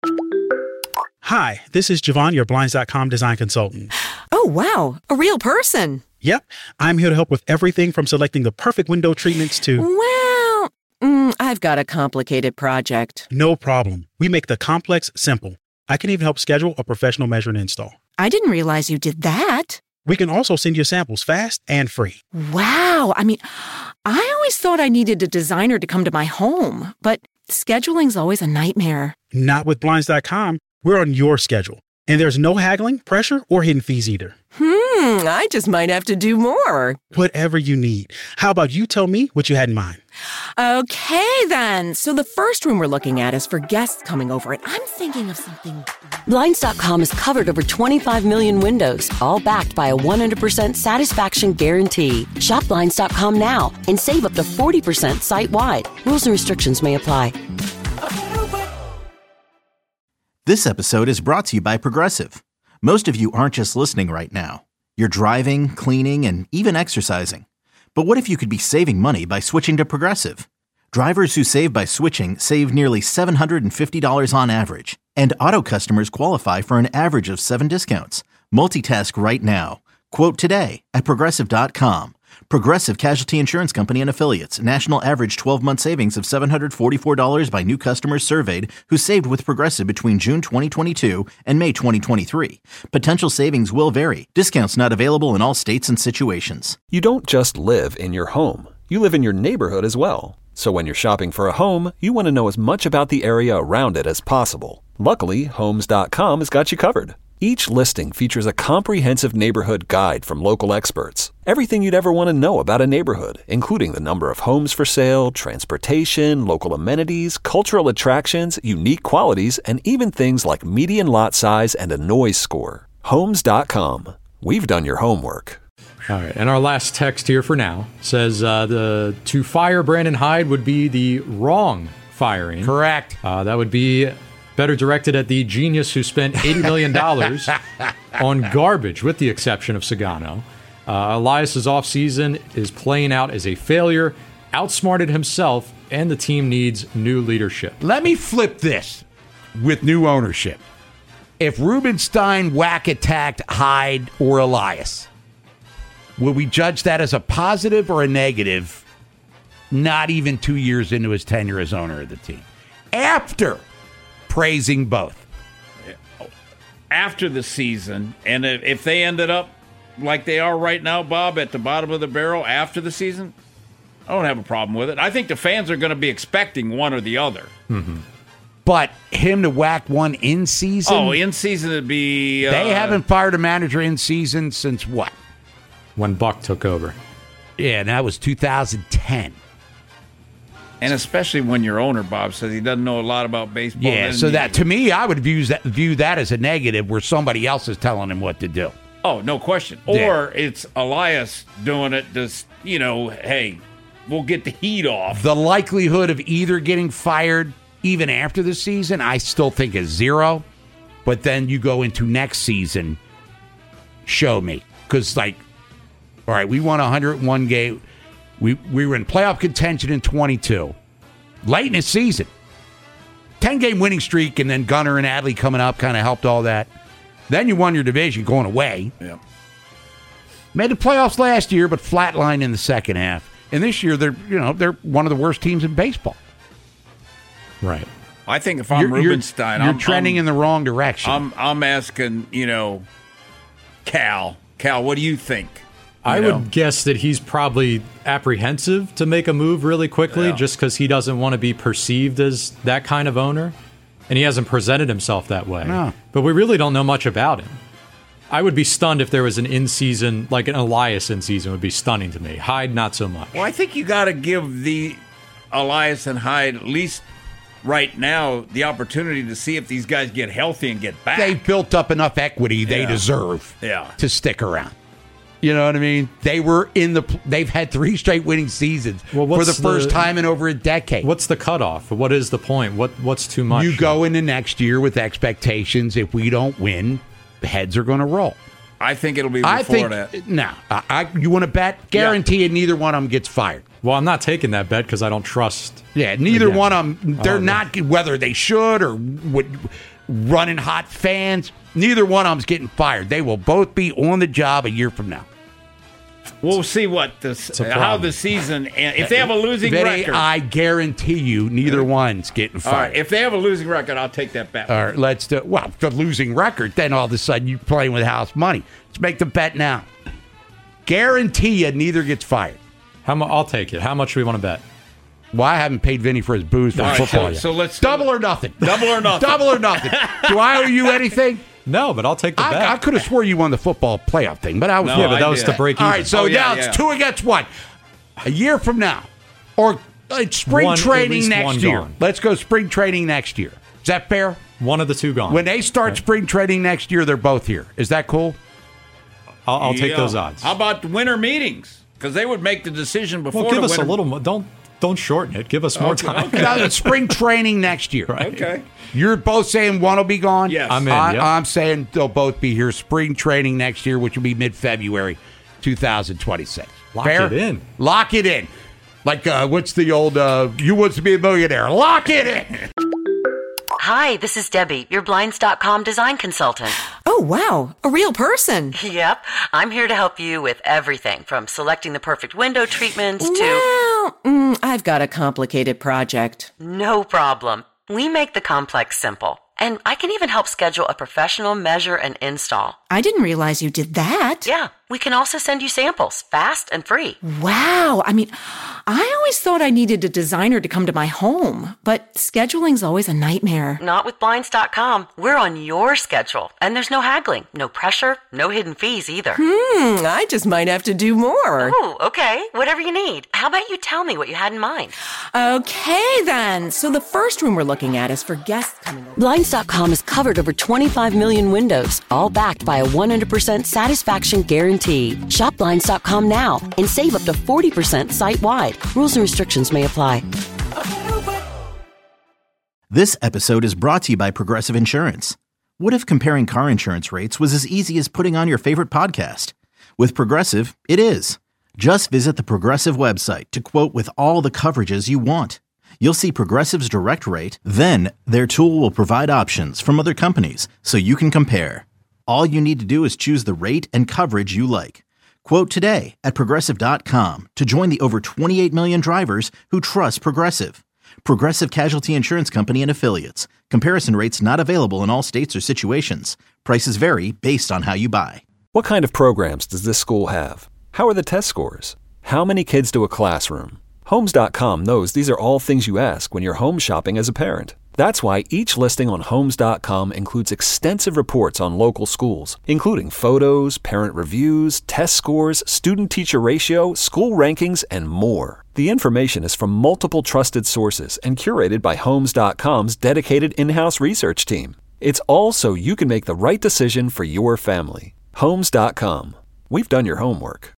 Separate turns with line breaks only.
Hi, this is Javon, your Blinds.com design consultant.
Oh, wow. A real person.
Yep. I'm here to help with everything from selecting the perfect window treatments to...
Well, I've got a complicated project.
No problem. We make the complex simple. I can even help schedule a professional measure and install.
I didn't realize you did that.
We can also send you samples fast and free.
Wow. I always thought I needed a designer to come to my home, but scheduling's always a nightmare.
Not with Blinds.com. We're on your schedule. And there's no haggling, pressure, or hidden fees either.
I just might have to do more.
Whatever you need. How about you tell me what you had in mind?
Okay, then. So the first room we're looking at is for guests coming over, and I'm thinking of something...
Blinds.com has covered over 25 million windows, all backed by a 100% satisfaction guarantee. Shop Blinds.com now and save up to 40% site-wide. Rules and restrictions may apply.
This episode is brought to you by Progressive. Most of you aren't just listening right now. You're driving, cleaning, and even exercising. But what if you could be saving money by switching to Progressive? Drivers who save by switching save nearly $750 on average. And auto customers qualify for an average of 7 discounts. Multitask right now. Quote today at Progressive.com. Progressive Casualty Insurance Company and Affiliates. National average 12-month savings of $744 by new customers surveyed who saved with Progressive between June 2022 and May 2023. Potential savings will vary. Discounts not available in all states and situations.
You don't just live in your home. You live in your neighborhood as well. So when you're shopping for a home, you want to know as much about the area around it as possible. Luckily, Homes.com has got you covered. Each listing features a comprehensive neighborhood guide from local experts. Everything you'd ever want to know about a neighborhood, including the number of homes for sale, transportation, local amenities, cultural attractions, unique qualities, and even things like median lot size and a noise score. Homes.com. We've done your homework.
All right, and our last text here for now says to fire Brandon Hyde would be the wrong firing.
Correct.
That would be better directed at the genius who spent $80 million on garbage, with the exception of Sagano. Elias's offseason is playing out as a failure, outsmarted himself, and the team needs new leadership.
Let me flip this with new ownership. If Rubenstein whack-attacked Hyde or Elias, will we judge that as a positive or a negative, not even 2 years into his tenure as owner of the team? After praising both.
After the season, and if they ended up like they are right now, Bob, at the bottom of the barrel after the season, I don't have a problem with it. I think the fans are going to be expecting one or the other.
Mm-hmm. But him to whack one in season?
Oh, in season it'd be...
they haven't fired a manager in season since what?
When Buck took over.
Yeah, and that was 2010.
And especially when your owner, Bob, says he doesn't know a lot about baseball.
Yeah, so that, to me, I would view that as a negative where somebody else is telling him what to do.
Oh, no question.
Yeah.
Or it's Elias doing it, just, hey, we'll get the heat off.
The likelihood of either getting fired even after the season, I still think is 0. But then you go into next season, show me. Because, all right, we won 101 game. We were in playoff contention in 22. Late in the season. 10-game winning streak, and then Gunnar and Adley coming up kind of helped all that. Then you won your division going away.
Yeah.
Made the playoffs last year, but flatlined in the second half. And this year, they're one of the worst teams in baseball.
Right.
I think if I'm Rubenstein,
you're trending in the wrong direction.
I'm asking, Cal, what do you think?
I would guess that he's probably apprehensive to make a move really quickly just because he doesn't want to be perceived as that kind of owner. And he hasn't presented himself that way.
No.
But we really don't know much about him. I would be stunned if there was an in-season, like an Elias in-season would be stunning to me. Hyde, not so much.
Well, I think you got to give the Elias and Hyde, at least right now, the opportunity to see if these guys get healthy and get back.
They've built up enough equity they deserve to stick around. You know what I mean? They've had 3 straight winning seasons for the first time in over a decade.
What's the cutoff? What is the point? What's too much?
You go into next year with expectations. If we don't win, the heads are going to roll.
I think it'll be before that.
No. You want to bet? Guarantee neither one of them gets fired.
Well, I'm not taking that bet because I don't trust.
Yeah, neither one of them. They're not, whether they should or would. running hot fans. Neither one of them's getting fired. They will both be on the job a year from now.
We'll see how the season ends. If they have a losing record.
I guarantee you neither one's getting fired.
All right, if they have a losing record, I'll take that bet.
All right, let's do it. Well, the losing record, then all of a sudden you're playing with house money. Let's make the bet now. Guarantee you neither gets fired.
I'll take it. How much do we want to bet?
Well, I haven't paid Vinny for his booze for football yet.
So let's
double or nothing.
Double or nothing.
Double or nothing. Do I owe you anything?
No, but I'll take the bet.
I could have swore you won the football playoff thing, but I was
but that was to break even.
All right, so now it's 2 against 1. A year from now, or spring training next year.
Gone.
Let's go spring training next year. Is that fair?
One of the two gone.
When they start spring training next year, they're both here. Is that cool?
I'll take those odds.
How about the winter meetings? Because they would make the decision before.
Well, give us a little more. Don't shorten it. Give us more time.
Okay. Now, it's spring training next year.
Right.
Okay.
You're both saying one will be gone?
Yes.
I'm in.
I'm saying they'll both be here spring training next year, which will be mid-February 2026.
Lock
Fair?
it in.
Lock it in. Like, what's the old, you want to be a millionaire? Lock it in.
Hi, this is Debbie, your Blinds.com design consultant.
Oh, wow. A real person.
Yep, I'm here to help you with everything from selecting the perfect window treatments to...
Well, I've got a complicated project.
No problem. We make the complex simple. And I can even help schedule a professional measure and install.
I didn't realize you did that.
Yeah, we can also send you samples, fast and free.
Wow. I mean, I always thought I needed a designer to come to my home, but scheduling's always a nightmare.
Not with Blinds.com. We're on your schedule, and there's no haggling, no pressure, no hidden fees either.
I just might have to do more.
Oh, okay. Whatever you need. How about you tell me what you had in mind?
Okay, then. So the first room we're looking at is for guests coming over.
Blinds.com has covered over 25 million windows, all backed by a 100% satisfaction guarantee. Shop Blinds.com now and save up to 40% site-wide. Rules and restrictions may apply.
This episode is brought to you by Progressive Insurance. What if comparing car insurance rates was as easy as putting on your favorite podcast? With Progressive, it is. Just visit the Progressive website to quote with all the coverages you want. You'll see Progressive's direct rate, then their tool will provide options from other companies so you can compare. All you need to do is choose the rate and coverage you like. Quote today at Progressive.com to join the over 28 million drivers who trust Progressive. Progressive Casualty Insurance Company and Affiliates. Comparison rates not available in all states or situations. Prices vary based on how you buy.
What kind of programs does this school have? How are the test scores? How many kids do a classroom? Homes.com knows these are all things you ask when you're home shopping as a parent. That's why each listing on Homes.com includes extensive reports on local schools, including photos, parent reviews, test scores, student-teacher ratio, school rankings, and more. The information is from multiple trusted sources and curated by Homes.com's dedicated in-house research team. It's all so you can make the right decision for your family. Homes.com. We've done your homework.